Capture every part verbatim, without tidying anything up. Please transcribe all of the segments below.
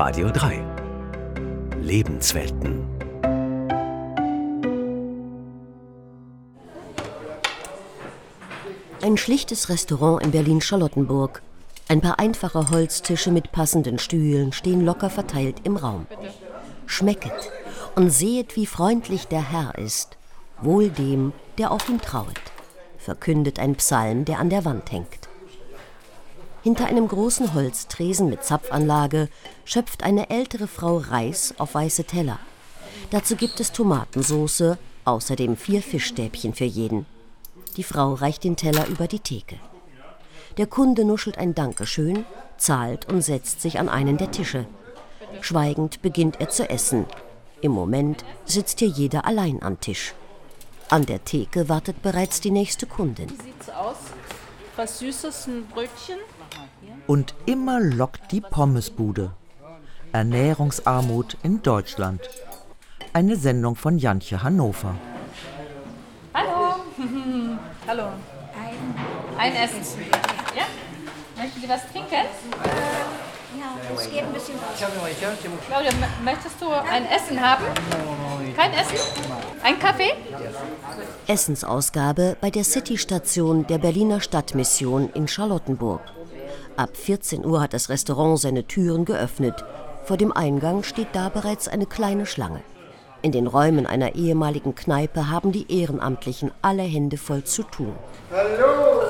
Radio drei. Lebenswelten. Ein schlichtes Restaurant in Berlin-Charlottenburg. Ein paar einfache Holztische mit passenden Stühlen stehen locker verteilt im Raum. Schmecket und sehet, wie freundlich der Herr ist. Wohl dem, der auf ihn trauet, verkündet ein Psalm, der an der Wand hängt. Hinter einem großen Holztresen mit Zapfanlage schöpft eine ältere Frau Reis auf weiße Teller. Dazu gibt es Tomatensauce, außerdem vier Fischstäbchen für jeden. Die Frau reicht den Teller über die Theke. Der Kunde nuschelt ein Dankeschön, zahlt und setzt sich an einen der Tische. Schweigend beginnt er zu essen. Im Moment sitzt hier jeder allein am Tisch. An der Theke wartet bereits die nächste Kundin. Wie sieht's aus? Was Süßes, ein Brötchen? Und immer lockt die Pommesbude. Ernährungsarmut in Deutschland. Eine Sendung von Jantje Hannover. Hallo. Hallo. Ein Essen. Ja? Möchten Sie was trinken? Ja, es geht ein bisschen was. Claudia, m- möchtest du ein Essen haben? Kein Essen? Ein Kaffee? Essensausgabe bei der City-Station der Berliner Stadtmission in Charlottenburg. Ab vierzehn Uhr hat das Restaurant seine Türen geöffnet. Vor dem Eingang steht da bereits eine kleine Schlange. In den Räumen einer ehemaligen Kneipe haben die Ehrenamtlichen alle Hände voll zu tun. Hallo!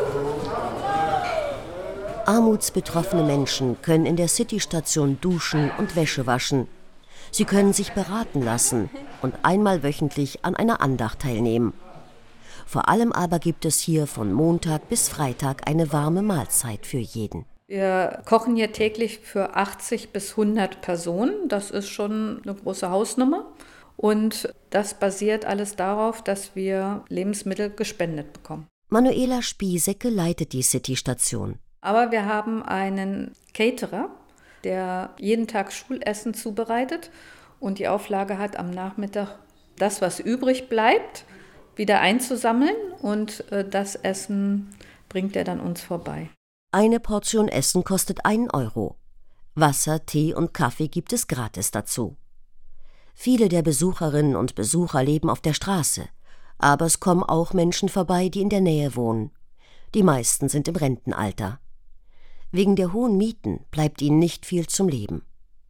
Armutsbetroffene Menschen können in der City-Station duschen und Wäsche waschen. Sie können sich beraten lassen und einmal wöchentlich an einer Andacht teilnehmen. Vor allem aber gibt es hier von Montag bis Freitag eine warme Mahlzeit für jeden. Wir kochen hier täglich für achtzig bis hundert Personen. Das ist schon eine große Hausnummer. Und das basiert alles darauf, dass wir Lebensmittel gespendet bekommen. Manuela Spiesecke leitet die City-Station. Aber wir haben einen Caterer, der jeden Tag Schulessen zubereitet und die Auflage hat, am Nachmittag das, was übrig bleibt, wieder einzusammeln und das Essen bringt er dann uns vorbei. Eine Portion Essen kostet einen Euro. Wasser, Tee und Kaffee gibt es gratis dazu. Viele der Besucherinnen und Besucher leben auf der Straße, aber es kommen auch Menschen vorbei, die in der Nähe wohnen. Die meisten sind im Rentenalter. Wegen der hohen Mieten bleibt ihnen nicht viel zum Leben.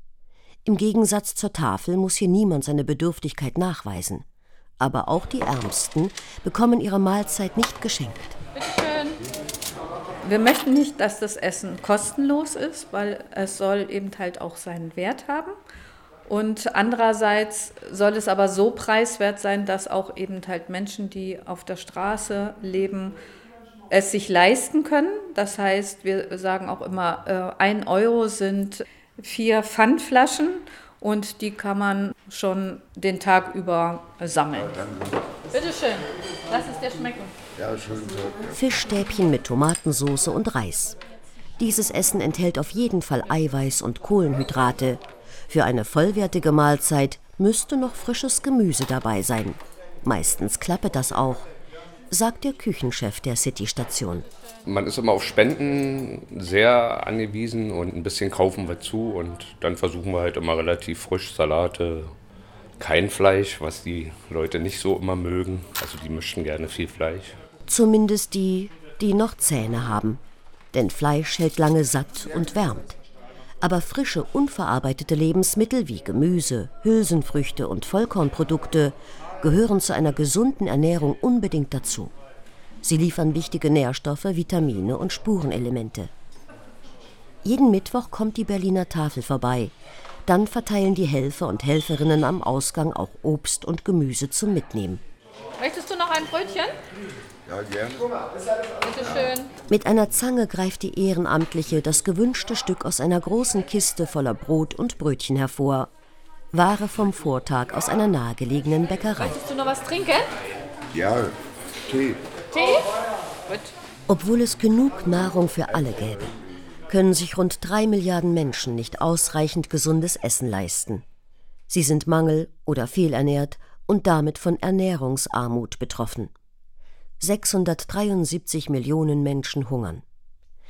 Im Gegensatz zur Tafel muss hier niemand seine Bedürftigkeit nachweisen. Aber auch die Ärmsten bekommen ihre Mahlzeit nicht geschenkt. Bitte schön. Wir möchten nicht, dass das Essen kostenlos ist, weil es soll eben halt auch seinen Wert haben. Und andererseits soll es aber so preiswert sein, dass auch eben halt Menschen, die auf der Straße leben, es sich leisten können. Das heißt, wir sagen auch immer, äh, ein Euro sind vier Pfandflaschen und die kann man schon den Tag über sammeln. Bitte schön. Lass es dir schmecken. Ja, schön. Fischstäbchen mit Tomatensauce und Reis. Dieses Essen enthält auf jeden Fall Eiweiß und Kohlenhydrate. Für eine vollwertige Mahlzeit müsste noch frisches Gemüse dabei sein. Meistens klappet das auch, sagt der Küchenchef der City-Station. Man ist immer auf Spenden sehr angewiesen und ein bisschen kaufen wir zu und dann versuchen wir halt immer relativ frisch Salate, kein Fleisch, was die Leute nicht so immer mögen. Also die möchten gerne viel Fleisch. Zumindest die, die noch Zähne haben. Denn Fleisch hält lange satt und wärmt. Aber frische, unverarbeitete Lebensmittel wie Gemüse, Hülsenfrüchte und Vollkornprodukte gehören zu einer gesunden Ernährung unbedingt dazu. Sie liefern wichtige Nährstoffe, Vitamine und Spurenelemente. Jeden Mittwoch kommt die Berliner Tafel vorbei. Dann verteilen die Helfer und Helferinnen am Ausgang auch Obst und Gemüse zum Mitnehmen. Möchtest du noch ein Brötchen? Ja, gerne. Bitte schön. Mit einer Zange greift die Ehrenamtliche das gewünschte Stück aus einer großen Kiste voller Brot und Brötchen hervor. Ware vom Vortag aus einer nahegelegenen Bäckerei. Möchtest du noch was trinken? Ja, Tee. Tee? Gut. Obwohl es genug Nahrung für alle gäbe, können sich rund drei Milliarden Menschen nicht ausreichend gesundes Essen leisten. Sie sind mangel- oder fehlernährt und damit von Ernährungsarmut betroffen. sechshundertdreiundsiebzig Millionen Menschen hungern.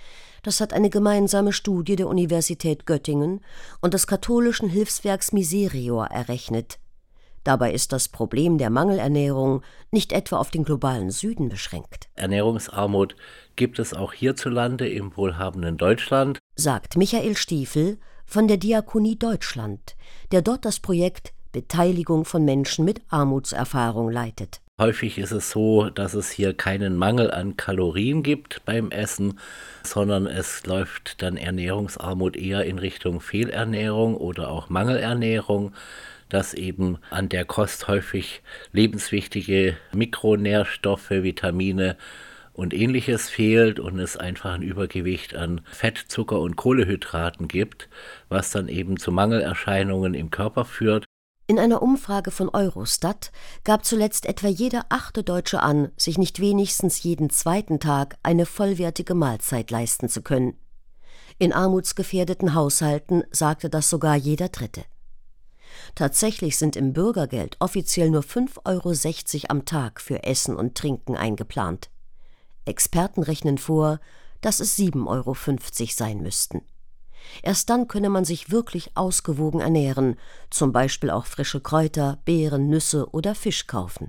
Das hat eine gemeinsame Studie der Universität Göttingen und des katholischen Hilfswerks Miserior errechnet. Dabei ist das Problem der Mangelernährung nicht etwa auf den globalen Süden beschränkt. Ernährungsarmut gibt es auch hierzulande im wohlhabenden Deutschland, sagt Michael Stiefel von der Diakonie Deutschland, der dort das Projekt Beteiligung von Menschen mit Armutserfahrung leitet. Häufig ist es so, dass es hier keinen Mangel an Kalorien gibt beim Essen, sondern es läuft dann Ernährungsarmut eher in Richtung Fehlernährung oder auch Mangelernährung, dass eben an der Kost häufig lebenswichtige Mikronährstoffe, Vitamine und Ähnliches fehlt und es einfach ein Übergewicht an Fett, Zucker und Kohlenhydraten gibt, was dann eben zu Mangelerscheinungen im Körper führt. In einer Umfrage von Eurostat gab zuletzt etwa jeder achte Deutsche an, sich nicht wenigstens jeden zweiten Tag eine vollwertige Mahlzeit leisten zu können. In armutsgefährdeten Haushalten sagte das sogar jeder Dritte. Tatsächlich sind im Bürgergeld offiziell nur fünf Euro sechzig am Tag für Essen und Trinken eingeplant. Experten rechnen vor, dass es sieben Euro fünfzig sein müssten. Erst dann könne man sich wirklich ausgewogen ernähren, zum Beispiel auch frische Kräuter, Beeren, Nüsse oder Fisch kaufen.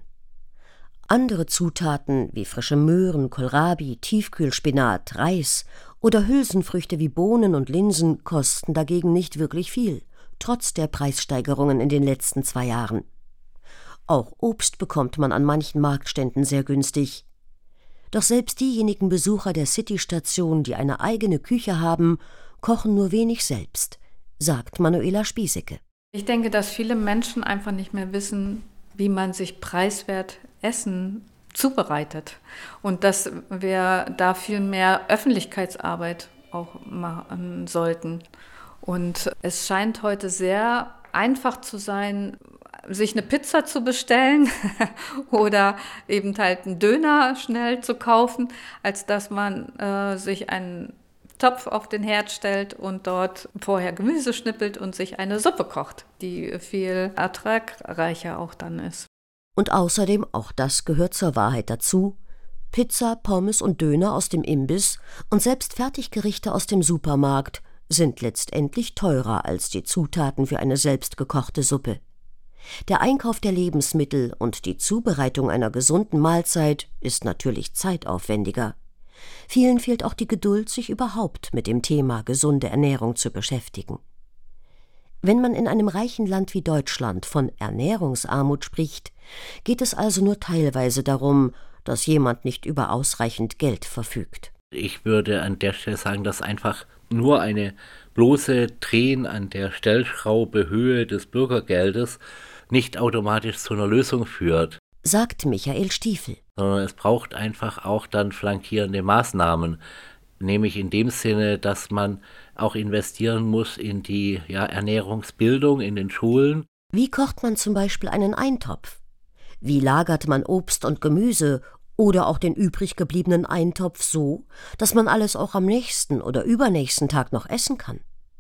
Andere Zutaten wie frische Möhren, Kohlrabi, Tiefkühlspinat, Reis oder Hülsenfrüchte wie Bohnen und Linsen kosten dagegen nicht wirklich viel, trotz der Preissteigerungen in den letzten zwei Jahren. Auch Obst bekommt man an manchen Marktständen sehr günstig. Doch selbst diejenigen Besucher der Citystation, die eine eigene Küche haben, kochen nur wenig selbst, sagt Manuela Spiesecke. Ich denke, dass viele Menschen einfach nicht mehr wissen, wie man sich preiswert Essen zubereitet und dass wir da viel mehr Öffentlichkeitsarbeit auch machen sollten. Und es scheint heute sehr einfach zu sein, sich eine Pizza zu bestellen oder eben halt einen Döner schnell zu kaufen, als dass man äh, sich einen Topf auf den Herd stellt und dort vorher Gemüse schnippelt und sich eine Suppe kocht, die viel ertragreicher auch dann ist. Und außerdem, auch das gehört zur Wahrheit dazu, Pizza, Pommes und Döner aus dem Imbiss und selbst Fertiggerichte aus dem Supermarkt sind letztendlich teurer als die Zutaten für eine selbstgekochte Suppe. Der Einkauf der Lebensmittel und die Zubereitung einer gesunden Mahlzeit ist natürlich zeitaufwendiger. Vielen fehlt auch die Geduld, sich überhaupt mit dem Thema gesunde Ernährung zu beschäftigen. Wenn man in einem reichen Land wie Deutschland von Ernährungsarmut spricht, geht es also nur teilweise darum, dass jemand nicht über ausreichend Geld verfügt. Ich würde an der Stelle sagen, dass einfach nur eine bloße Drehen an der Stellschraube Höhe des Bürgergeldes nicht automatisch zu einer Lösung führt, sagt Michael Stiefel. Sondern es braucht einfach auch dann flankierende Maßnahmen, nämlich in dem Sinne, dass man auch investieren muss in die ja, Ernährungsbildung in den Schulen. Wie kocht man zum Beispiel einen Eintopf? Wie lagert man Obst und Gemüse oder auch den übrig gebliebenen Eintopf so, dass man alles auch am nächsten oder übernächsten Tag noch essen kann?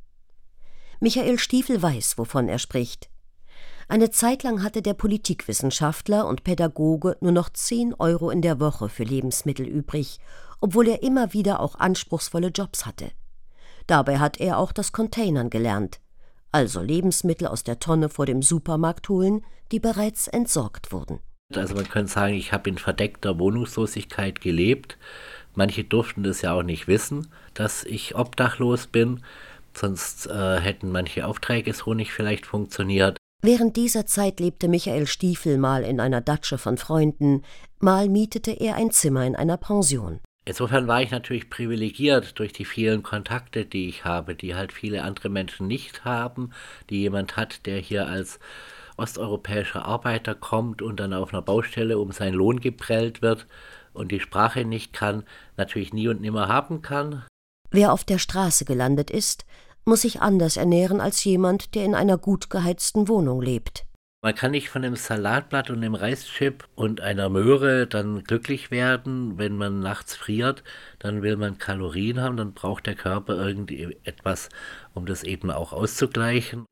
Michael Stiefel weiß, wovon er spricht. Eine Zeit lang hatte der Politikwissenschaftler und Pädagoge nur noch zehn Euro in der Woche für Lebensmittel übrig, obwohl er immer wieder auch anspruchsvolle Jobs hatte. Dabei hat er auch das Containern gelernt, also Lebensmittel aus der Tonne vor dem Supermarkt holen, die bereits entsorgt wurden. Also man könnte sagen, ich habe in verdeckter Wohnungslosigkeit gelebt. Manche durften das ja auch nicht wissen, dass ich obdachlos bin, sonst äh, hätten manche Aufträge so nicht vielleicht funktioniert. Während dieser Zeit lebte Michael Stiefel mal in einer Datsche von Freunden, mal mietete er ein Zimmer in einer Pension. Insofern war ich natürlich privilegiert durch die vielen Kontakte, die ich habe, die halt viele andere Menschen nicht haben, die jemand hat, der hier als osteuropäischer Arbeiter kommt und dann auf einer Baustelle um seinen Lohn geprellt wird und die Sprache nicht kann, natürlich nie und nimmer haben kann. Wer auf der Straße gelandet ist, muss sich anders ernähren als jemand, der in einer gut geheizten Wohnung lebt. Man kann nicht von einem Salatblatt und einem Reischip und einer Möhre dann glücklich werden, wenn man nachts friert. Dann will man Kalorien haben, dann braucht der Körper irgendwie etwas, um das eben auch auszugleichen.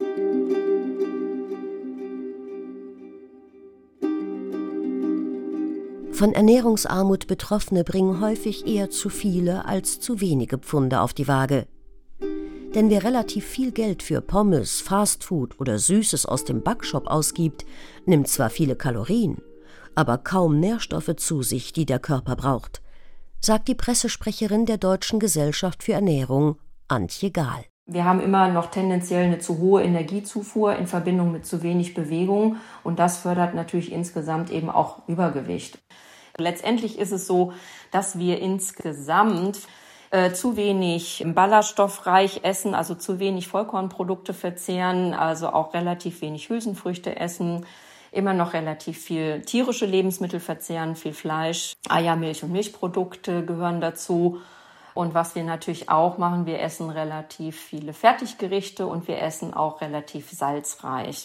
Von Ernährungsarmut Betroffene bringen häufig eher zu viele als zu wenige Pfunde auf die Waage. Denn wer relativ viel Geld für Pommes, Fastfood oder Süßes aus dem Backshop ausgibt, nimmt zwar viele Kalorien, aber kaum Nährstoffe zu sich, die der Körper braucht, sagt die Pressesprecherin der Deutschen Gesellschaft für Ernährung, Antje Gahl. Wir haben immer noch tendenziell eine zu hohe Energiezufuhr in Verbindung mit zu wenig Bewegung und das fördert natürlich insgesamt eben auch Übergewicht. Letztendlich ist es so, dass wir insgesamt äh, zu wenig ballaststoffreich essen, also zu wenig Vollkornprodukte verzehren, also auch relativ wenig Hülsenfrüchte essen, immer noch relativ viel tierische Lebensmittel verzehren, viel Fleisch, Eier, Milch und Milchprodukte gehören dazu. Und was wir natürlich auch machen, wir essen relativ viele Fertiggerichte und wir essen auch relativ salzreich.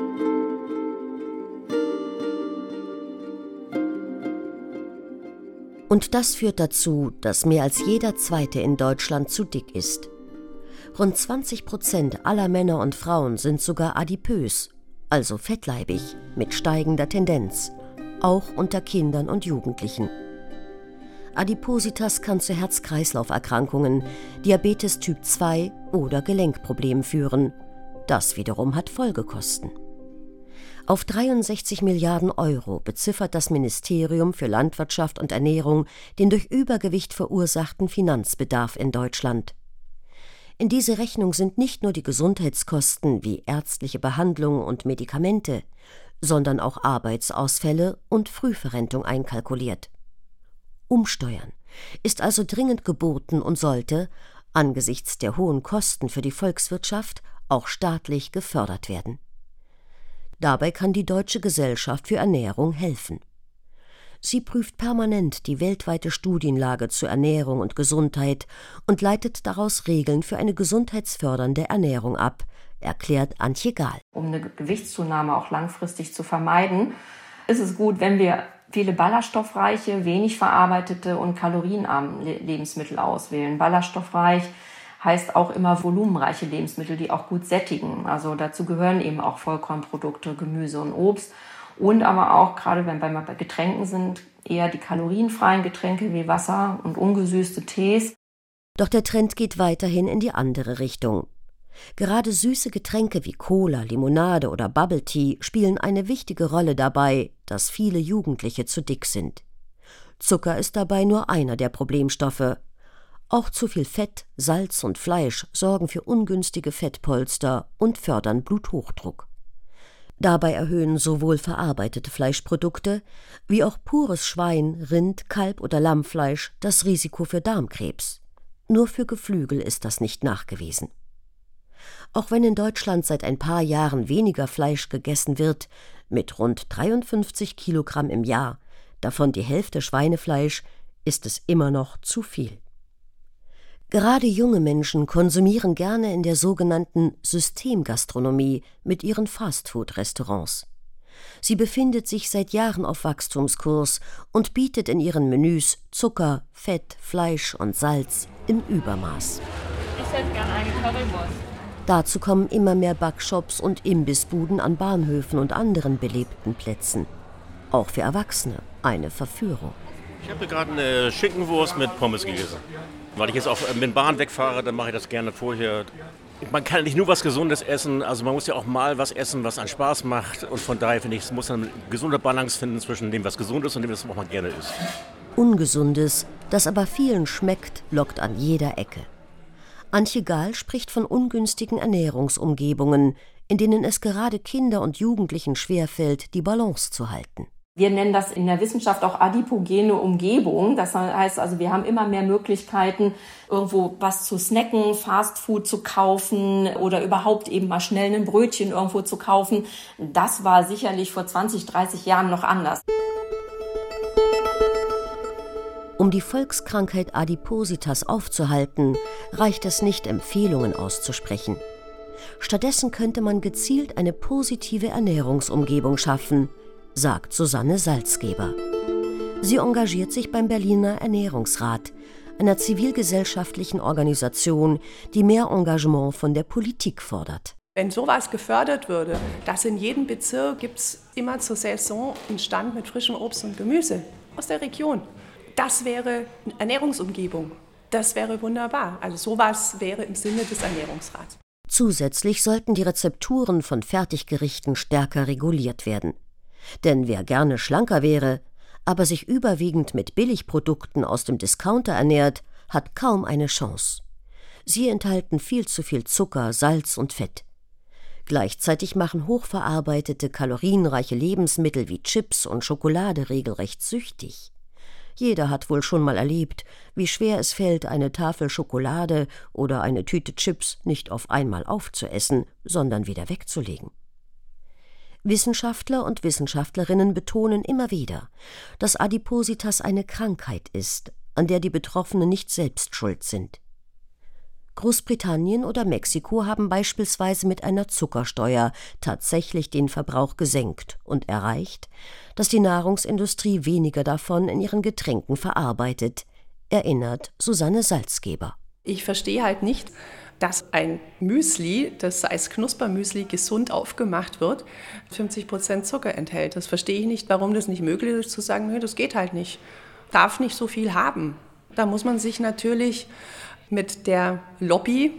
Und das führt dazu, dass mehr als jeder Zweite in Deutschland zu dick ist. Rund zwanzig Prozent aller Männer und Frauen sind sogar adipös, also fettleibig, mit steigender Tendenz, auch unter Kindern und Jugendlichen. Adipositas kann zu Herz-Kreislauf-Erkrankungen, Diabetes Typ zwei oder Gelenkproblemen führen. Das wiederum hat Folgekosten. Auf dreiundsechzig Milliarden Euro beziffert das Ministerium für Landwirtschaft und Ernährung den durch Übergewicht verursachten Finanzbedarf in Deutschland. In diese Rechnung sind nicht nur die Gesundheitskosten wie ärztliche Behandlung und Medikamente, sondern auch Arbeitsausfälle und Frühverrentung einkalkuliert. Umsteuern ist also dringend geboten und sollte, angesichts der hohen Kosten für die Volkswirtschaft, auch staatlich gefördert werden. Dabei kann die Deutsche Gesellschaft für Ernährung helfen. Sie prüft permanent die weltweite Studienlage zur Ernährung und Gesundheit und leitet daraus Regeln für eine gesundheitsfördernde Ernährung ab, erklärt Antje Gahl. Um eine Gewichtszunahme auch langfristig zu vermeiden, ist es gut, wenn wir viele ballaststoffreiche, wenig verarbeitete und kalorienarme Lebensmittel auswählen. Ballaststoffreich heißt auch immer volumenreiche Lebensmittel, die auch gut sättigen. Also dazu gehören eben auch Vollkornprodukte, Gemüse und Obst. Und aber auch, gerade wenn wir bei Getränken sind, eher die kalorienfreien Getränke wie Wasser und ungesüßte Tees. Doch der Trend geht weiterhin in die andere Richtung. Gerade süße Getränke wie Cola, Limonade oder Bubble Tea spielen eine wichtige Rolle dabei, dass viele Jugendliche zu dick sind. Zucker ist dabei nur einer der Problemstoffe. Auch zu viel Fett, Salz und Fleisch sorgen für ungünstige Fettpolster und fördern Bluthochdruck. Dabei erhöhen sowohl verarbeitete Fleischprodukte wie auch pures Schwein, Rind, Kalb- oder Lammfleisch das Risiko für Darmkrebs. Nur für Geflügel ist das nicht nachgewiesen. Auch wenn in Deutschland seit ein paar Jahren weniger Fleisch gegessen wird, mit rund dreiundfünfzig Kilogramm im Jahr, davon die Hälfte Schweinefleisch, ist es immer noch zu viel. Gerade junge Menschen konsumieren gerne in der sogenannten Systemgastronomie mit ihren Fastfood-Restaurants. Sie befindet sich seit Jahren auf Wachstumskurs und bietet in ihren Menüs Zucker, Fett, Fleisch und Salz im Übermaß. Ich hätte gerne eine Currywurst. Dazu kommen immer mehr Backshops und Imbissbuden an Bahnhöfen und anderen belebten Plätzen. Auch für Erwachsene eine Verführung. Ich habe gerade eine Schinkenwurst mit Pommes gegessen. Weil ich jetzt auch mit der Bahn wegfahre, dann mache ich das gerne vorher. Man kann nicht nur was Gesundes essen, also man muss ja auch mal was essen, was einen Spaß macht. Und von daher finde ich, es muss eine gesunde Balance finden zwischen dem, was gesund ist und dem, was man gerne isst. Ungesundes, das aber vielen schmeckt, lockt an jeder Ecke. Antje Gahl spricht von ungünstigen Ernährungsumgebungen, in denen es gerade Kinder und Jugendlichen schwerfällt, die Balance zu halten. Wir nennen das in der Wissenschaft auch adipogene Umgebung. Das heißt also, wir haben immer mehr Möglichkeiten, irgendwo was zu snacken, Fastfood zu kaufen oder überhaupt eben mal schnell ein Brötchen irgendwo zu kaufen. Das war sicherlich vor zwanzig, dreißig Jahren noch anders. Um die Volkskrankheit Adipositas aufzuhalten, reicht es nicht, Empfehlungen auszusprechen. Stattdessen könnte man gezielt eine positive Ernährungsumgebung schaffen, sagt Susanne Salzgeber. Sie engagiert sich beim Berliner Ernährungsrat, einer zivilgesellschaftlichen Organisation, die mehr Engagement von der Politik fordert. Wenn sowas gefördert würde, dass in jedem Bezirk gibt es immer zur Saison einen Stand mit frischem Obst und Gemüse. aus der Region. Das wäre Ernährungsumgebung. Das wäre wunderbar. Also sowas wäre im Sinne des Ernährungsrats. Zusätzlich sollten die Rezepturen von Fertiggerichten stärker reguliert werden. Denn wer gerne schlanker wäre, aber sich überwiegend mit Billigprodukten aus dem Discounter ernährt, hat kaum eine Chance. Sie enthalten viel zu viel Zucker, Salz und Fett. Gleichzeitig machen hochverarbeitete, kalorienreiche Lebensmittel wie Chips und Schokolade regelrecht süchtig. Jeder hat wohl schon mal erlebt, wie schwer es fällt, eine Tafel Schokolade oder eine Tüte Chips nicht auf einmal aufzuessen, sondern wieder wegzulegen. Wissenschaftler und Wissenschaftlerinnen betonen immer wieder, dass Adipositas eine Krankheit ist, an der die Betroffenen nicht selbst schuld sind. Großbritannien oder Mexiko haben beispielsweise mit einer Zuckersteuer tatsächlich den Verbrauch gesenkt und erreicht, dass die Nahrungsindustrie weniger davon in ihren Getränken verarbeitet, erinnert Susanne Salzgeber. Ich verstehe halt nicht, dass ein Müsli, das als Knuspermüsli gesund aufgemacht wird, fünfzig Prozent Zucker enthält. Das verstehe ich nicht, warum das nicht möglich ist, zu sagen, nee, das geht halt nicht. Darf nicht so viel haben. Da muss man sich natürlich mit der Lobby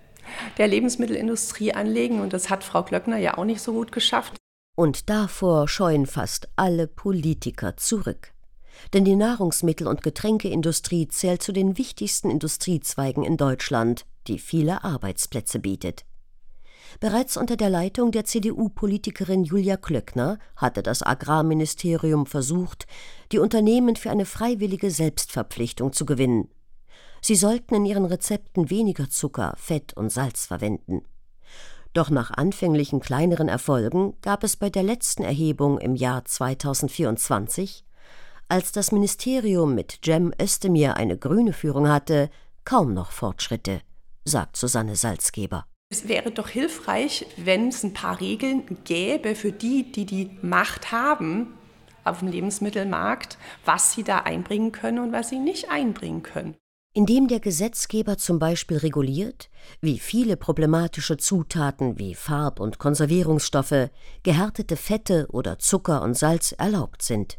der Lebensmittelindustrie anlegen. Und das hat Frau Glöckner ja auch nicht so gut geschafft. Und davor scheuen fast alle Politiker zurück. Denn die Nahrungsmittel- und Getränkeindustrie zählt zu den wichtigsten Industriezweigen in Deutschland, die viele Arbeitsplätze bietet. Bereits unter der Leitung der C D U-Politikerin Julia Klöckner hatte das Agrarministerium versucht, die Unternehmen für eine freiwillige Selbstverpflichtung zu gewinnen. Sie sollten in ihren Rezepten weniger Zucker, Fett und Salz verwenden. Doch nach anfänglichen kleineren Erfolgen gab es bei der letzten Erhebung im Jahr zweitausendvierundzwanzig, als das Ministerium mit Cem Özdemir eine grüne Führung hatte, kaum noch Fortschritte, sagt Susanne Salzgeber. Es wäre doch hilfreich, wenn es ein paar Regeln gäbe für die, die die Macht haben auf dem Lebensmittelmarkt, was sie da einbringen können und was sie nicht einbringen können. Indem der Gesetzgeber zum Beispiel reguliert, wie viele problematische Zutaten wie Farb- und Konservierungsstoffe, gehärtete Fette oder Zucker und Salz erlaubt sind.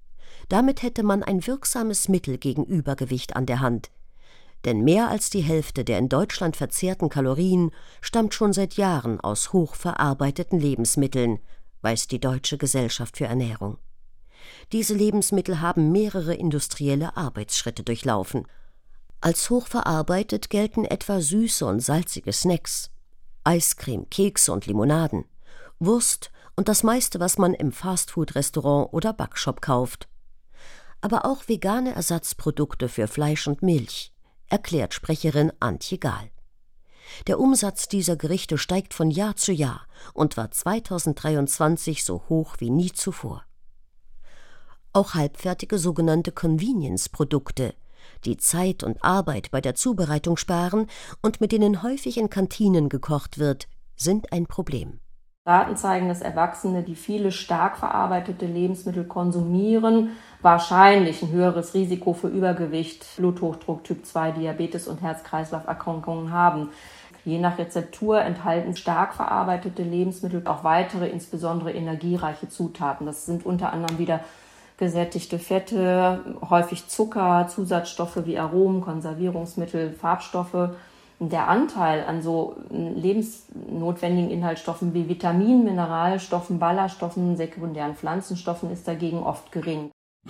Damit hätte man ein wirksames Mittel gegen Übergewicht an der Hand. Denn mehr als die Hälfte der in Deutschland verzehrten Kalorien stammt schon seit Jahren aus hochverarbeiteten Lebensmitteln, weiß die Deutsche Gesellschaft für Ernährung. Diese Lebensmittel haben mehrere industrielle Arbeitsschritte durchlaufen. Als hochverarbeitet gelten etwa süße und salzige Snacks, Eiscreme, Kekse und Limonaden, Wurst und das meiste, was man im Fastfood-Restaurant oder Backshop kauft. Aber auch vegane Ersatzprodukte für Fleisch und Milch, erklärt Sprecherin Antje Gahl. Der Umsatz dieser Gerichte steigt von Jahr zu Jahr und war zweitausenddreiundzwanzig so hoch wie nie zuvor. Auch halbfertige sogenannte Convenience-Produkte, die Zeit und Arbeit bei der Zubereitung sparen und mit denen häufig in Kantinen gekocht wird, sind ein Problem. Daten zeigen, dass Erwachsene, die viele stark verarbeitete Lebensmittel konsumieren, wahrscheinlich ein höheres Risiko für Übergewicht, Bluthochdruck, Typ zwei, Diabetes und Herz-Kreislauf-Erkrankungen haben. Je nach Rezeptur enthalten stark verarbeitete Lebensmittel auch weitere, insbesondere energiereiche Zutaten. Das sind unter anderem wieder gesättigte Fette, häufig Zucker, Zusatzstoffe wie Aromen, Konservierungsmittel, Farbstoffe. Der Anteil an so lebensnotwendigen Inhaltsstoffen wie Vitaminen, Mineralstoffen, Ballaststoffen, sekundären Pflanzenstoffen ist dagegen oft gering.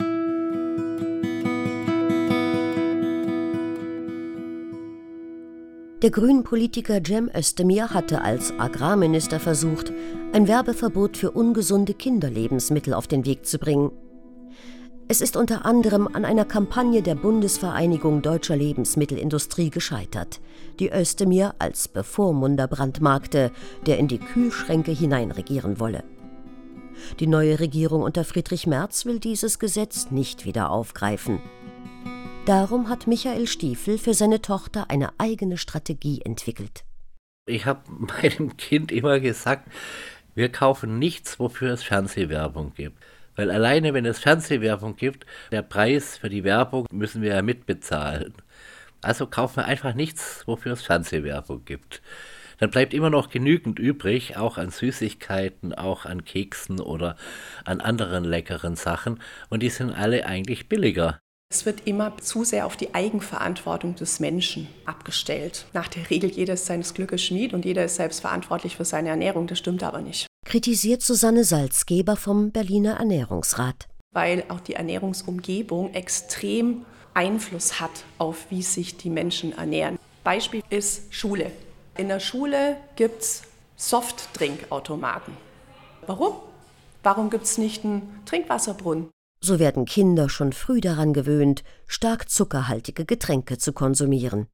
Der Grünen-Politiker Cem Özdemir hatte als Agrarminister versucht, ein Werbeverbot für ungesunde Kinderlebensmittel auf den Weg zu bringen. Es ist unter anderem an einer Kampagne der Bundesvereinigung Deutscher Lebensmittelindustrie gescheitert, die Özdemir als Bevormunder brandmarkte, der in die Kühlschränke hineinregieren wolle. Die neue Regierung unter Friedrich Merz will dieses Gesetz nicht wieder aufgreifen. Darum hat Michael Stiefel für seine Tochter eine eigene Strategie entwickelt. Ich habe meinem Kind immer gesagt, wir kaufen nichts, wofür es Fernsehwerbung gibt. Weil alleine, wenn es Fernsehwerbung gibt, der Preis für die Werbung müssen wir ja mitbezahlen. Also kaufen wir einfach nichts, wofür es Fernsehwerbung gibt. dann bleibt immer noch genügend übrig, auch an Süßigkeiten, auch an Keksen oder an anderen leckeren Sachen. Und die sind alle eigentlich billiger. Es wird immer zu sehr auf die Eigenverantwortung des Menschen abgestellt. Nach der Regel, jeder ist seines Glückes Schmied und jeder ist selbst verantwortlich für seine Ernährung. Das stimmt aber nicht. Kritisiert Susanne Salzgeber vom Berliner Ernährungsrat. Weil auch die Ernährungsumgebung extrem Einfluss hat auf, wie sich die Menschen ernähren. Beispiel ist Schule. In der Schule gibt es Softdrinkautomaten. Warum? Warum gibt es nicht einen Trinkwasserbrunnen? So werden Kinder schon früh daran gewöhnt, stark zuckerhaltige Getränke zu konsumieren.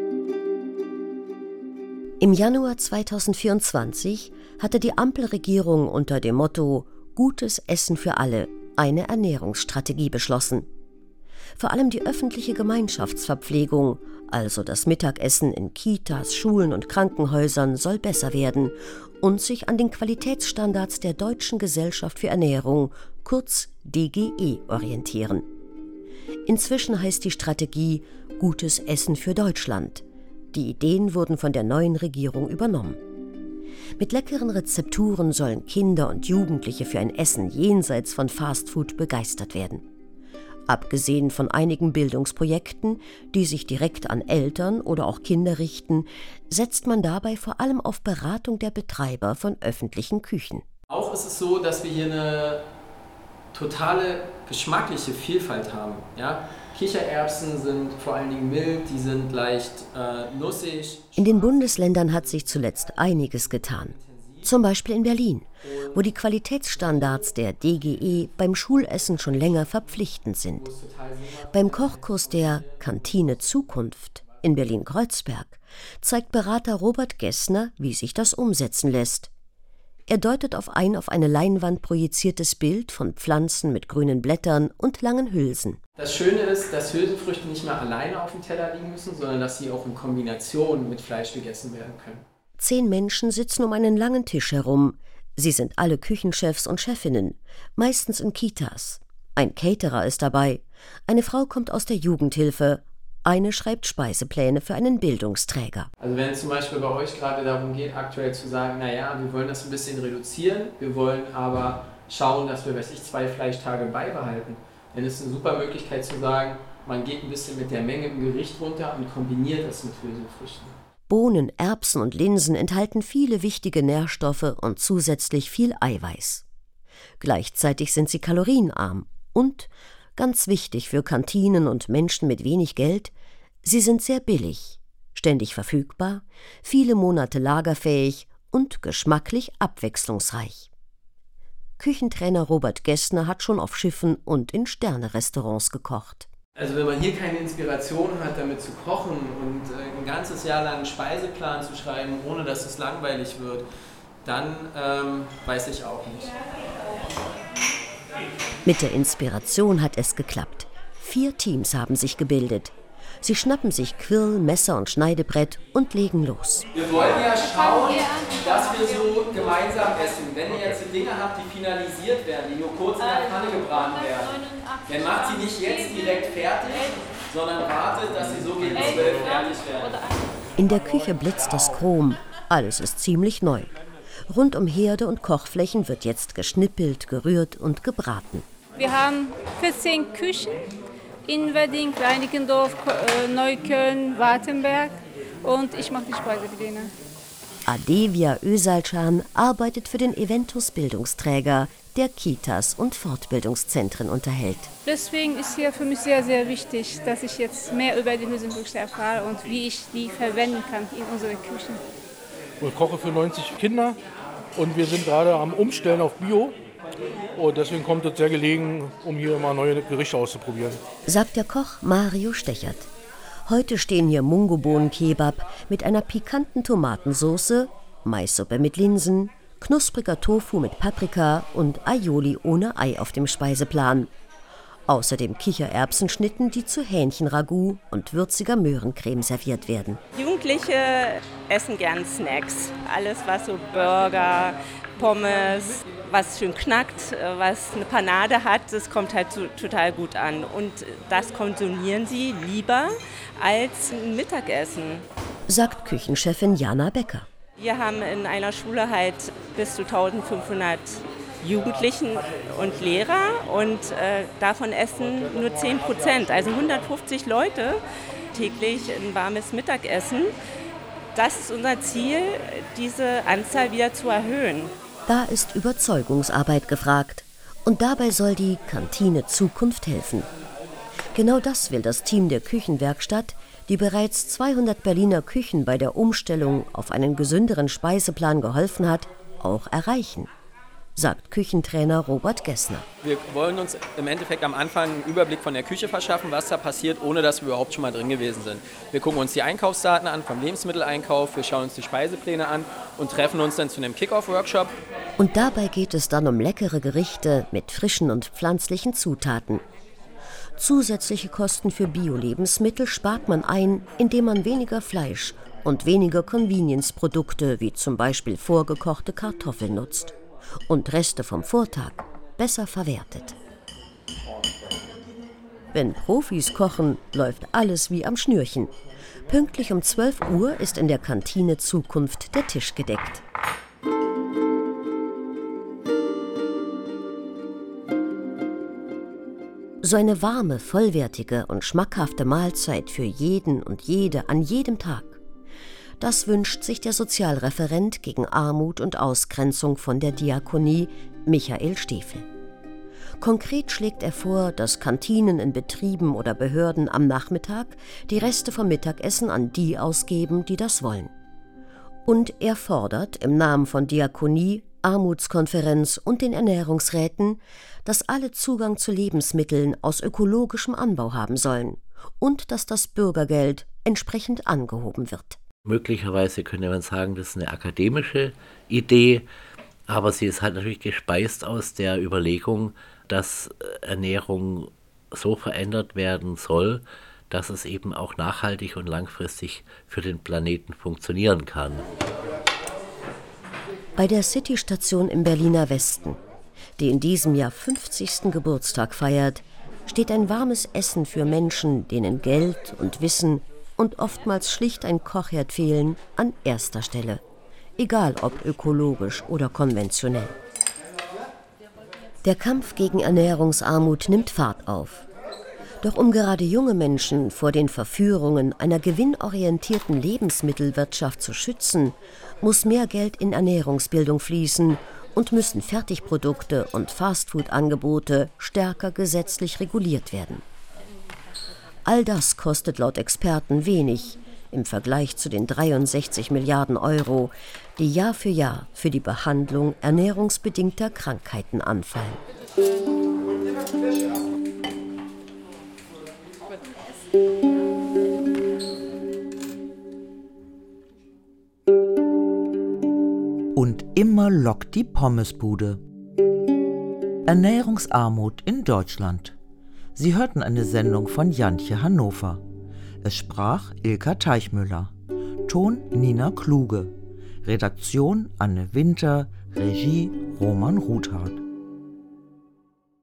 Im Januar zweitausendvierundzwanzig hatte die Ampelregierung unter dem Motto »Gutes Essen für alle« eine Ernährungsstrategie beschlossen. Vor allem die öffentliche Gemeinschaftsverpflegung, also das Mittagessen in Kitas, Schulen und Krankenhäusern, soll besser werden und sich an den Qualitätsstandards der Deutschen Gesellschaft für Ernährung, kurz D G E, orientieren. Inzwischen heißt die Strategie »Gutes Essen für Deutschland«. Die Ideen wurden von der neuen Regierung übernommen. Mit leckeren Rezepturen sollen Kinder und Jugendliche für ein Essen jenseits von Fastfood begeistert werden. Abgesehen von einigen Bildungsprojekten, die sich direkt an Eltern oder auch Kinder richten, setzt man dabei vor allem auf Beratung der Betreiber von öffentlichen Küchen. Auch ist es so, dass wir hier eine totale geschmackliche Vielfalt haben. Ja? Kichererbsen sind vor allen Dingen mild, die sind leicht äh, nussig. In den Bundesländern hat sich zuletzt einiges getan. Zum Beispiel in Berlin, wo die Qualitätsstandards der D G E beim Schulessen schon länger verpflichtend sind. Beim Kochkurs der Kantine Zukunft in Berlin-Kreuzberg zeigt Berater Robert Gessner, wie sich das umsetzen lässt. Er deutet auf ein auf eine Leinwand projiziertes Bild von Pflanzen mit grünen Blättern und langen Hülsen. Das Schöne ist, dass Hülsenfrüchte nicht mehr alleine auf dem Teller liegen müssen, sondern dass sie auch in Kombination mit Fleisch gegessen werden können. Zehn Menschen sitzen um einen langen Tisch herum. Sie sind alle Küchenchefs und Chefinnen, meistens in Kitas. Ein Caterer ist dabei. Eine Frau kommt aus der Jugendhilfe. Eine schreibt Speisepläne für einen Bildungsträger. Also wenn es zum Beispiel bei euch gerade darum geht, aktuell zu sagen, naja, wir wollen das ein bisschen reduzieren, wir wollen aber schauen, dass wir, weiß ich, zwei Fleischtage beibehalten, dann ist es eine super Möglichkeit zu sagen, man geht ein bisschen mit der Menge im Gericht runter und kombiniert das mit Hülsenfrüchten. Bohnen, Erbsen und Linsen enthalten viele wichtige Nährstoffe und zusätzlich viel Eiweiß. Gleichzeitig sind sie kalorienarm und, ganz wichtig für Kantinen und Menschen mit wenig Geld, sie sind sehr billig, ständig verfügbar, viele Monate lagerfähig und geschmacklich abwechslungsreich. Küchentrainer Robert Gessner hat schon auf Schiffen und in Sterne-Restaurants gekocht. Also wenn man hier keine Inspiration hat, damit zu kochen und ein ganzes Jahr lang einen Speiseplan zu schreiben, ohne dass es langweilig wird, dann ähm, weiß ich auch nicht. Mit der Inspiration hat es geklappt. Vier Teams haben sich gebildet. Sie schnappen sich Quirl, Messer und Schneidebrett und legen los. Wir wollen ja schauen, dass wir so gemeinsam essen. Wenn ihr jetzt die Dinge habt, die finalisiert werden, die nur kurz in der Pfanne gebraten werden, dann macht sie nicht jetzt direkt fertig, sondern wartet, dass sie so gegen zwölf fertig werden. In der Küche blitzt das Chrom. Alles ist ziemlich neu. Rund um Herde und Kochflächen wird jetzt geschnippelt, gerührt und gebraten. Wir haben vierzehn Küchen in Wedding, Reinickendorf, Neukölln, Wartenberg und ich mache die Speisepläne. Adevia Özalcan arbeitet für den Eventus Bildungsträger, der Kitas und Fortbildungszentren unterhält. Deswegen ist hier für mich sehr, sehr wichtig, dass ich jetzt mehr über die Hülsenfrüchte erfahre und wie ich die verwenden kann in unseren Küchen. Ich koche für neunzig Kinder und wir sind gerade am Umstellen auf Bio. Und deswegen kommt es sehr gelegen, um hier immer neue Gerichte auszuprobieren. Sagt der Koch Mario Stechert. Heute stehen hier Mungobohnen-Kebab mit einer pikanten Tomatensauce, Maissuppe mit Linsen, knuspriger Tofu mit Paprika und Aioli ohne Ei auf dem Speiseplan. Außerdem Kichererbsenschnitten, die zu Hähnchenragout und würziger Möhrencreme serviert werden. Jugendliche essen gern Snacks. Alles, was so Burger, Pommes, was schön knackt, was eine Panade hat, das kommt halt so total gut an. Und das konsumieren sie lieber als ein Mittagessen. Sagt Küchenchefin Jana Becker. Wir haben in einer Schule halt bis zu eintausendfünfhundert Jugendlichen und Lehrer und äh, davon essen nur zehn Prozent, also hundertfünfzig Leute täglich ein warmes Mittagessen. Das ist unser Ziel, diese Anzahl wieder zu erhöhen. Da ist Überzeugungsarbeit gefragt. Und dabei soll die Kantine Zukunft helfen. Genau das will das Team der Küchenwerkstatt, die bereits zweihundert Berliner Küchen bei der Umstellung auf einen gesünderen Speiseplan geholfen hat, auch erreichen, sagt Küchentrainer Robert Gessner. Wir wollen uns im Endeffekt am Anfang einen Überblick von der Küche verschaffen, was da passiert, ohne dass wir überhaupt schon mal drin gewesen sind. Wir gucken uns die Einkaufsdaten an vom Lebensmitteleinkauf, wir schauen uns die Speisepläne an und treffen uns dann zu einem Kick-Off-Workshop. Und dabei geht es dann um leckere Gerichte mit frischen und pflanzlichen Zutaten. Zusätzliche Kosten für Bio-Lebensmittel spart man ein, indem man weniger Fleisch und weniger Convenience-Produkte wie zum Beispiel vorgekochte Kartoffeln nutzt und Reste vom Vortag besser verwertet. Wenn Profis kochen, läuft alles wie am Schnürchen. Pünktlich um zwölf Uhr ist in der Kantine Zukunft der Tisch gedeckt. So eine warme, vollwertige und schmackhafte Mahlzeit für jeden und jede an jedem Tag. Das wünscht sich der Sozialreferent gegen Armut und Ausgrenzung von der Diakonie, Michael Stefel. Konkret schlägt er vor, dass Kantinen in Betrieben oder Behörden am Nachmittag die Reste vom Mittagessen an die ausgeben, die das wollen. Und er fordert im Namen von Diakonie, Armutskonferenz und den Ernährungsräten, dass alle Zugang zu Lebensmitteln aus ökologischem Anbau haben sollen und dass das Bürgergeld entsprechend angehoben wird. Möglicherweise könnte man sagen, das ist eine akademische Idee, aber sie ist halt natürlich gespeist aus der Überlegung, dass Ernährung so verändert werden soll, dass es eben auch nachhaltig und langfristig für den Planeten funktionieren kann. Bei der City-Station im Berliner Westen, die in diesem Jahr fünfzigsten Geburtstag feiert, steht ein warmes Essen für Menschen, denen Geld und Wissen und oftmals schlicht ein Kochherd fehlen, an erster Stelle. Egal ob ökologisch oder konventionell. Der Kampf gegen Ernährungsarmut nimmt Fahrt auf. Doch um gerade junge Menschen vor den Verführungen einer gewinnorientierten Lebensmittelwirtschaft zu schützen, muss mehr Geld in Ernährungsbildung fließen und müssen Fertigprodukte und Fastfood-Angebote stärker gesetzlich reguliert werden. All das kostet laut Experten wenig im Vergleich zu den dreiundsechzig Milliarden Euro, die Jahr für Jahr für die Behandlung ernährungsbedingter Krankheiten anfallen. Und immer lockt die Pommesbude. Ernährungsarmut in Deutschland. Sie hörten eine Sendung von Jantje Hannover. Es sprach Ilka Teichmüller. Ton Nina Kluge. Redaktion Anne Winter. Regie Roman Ruthardt.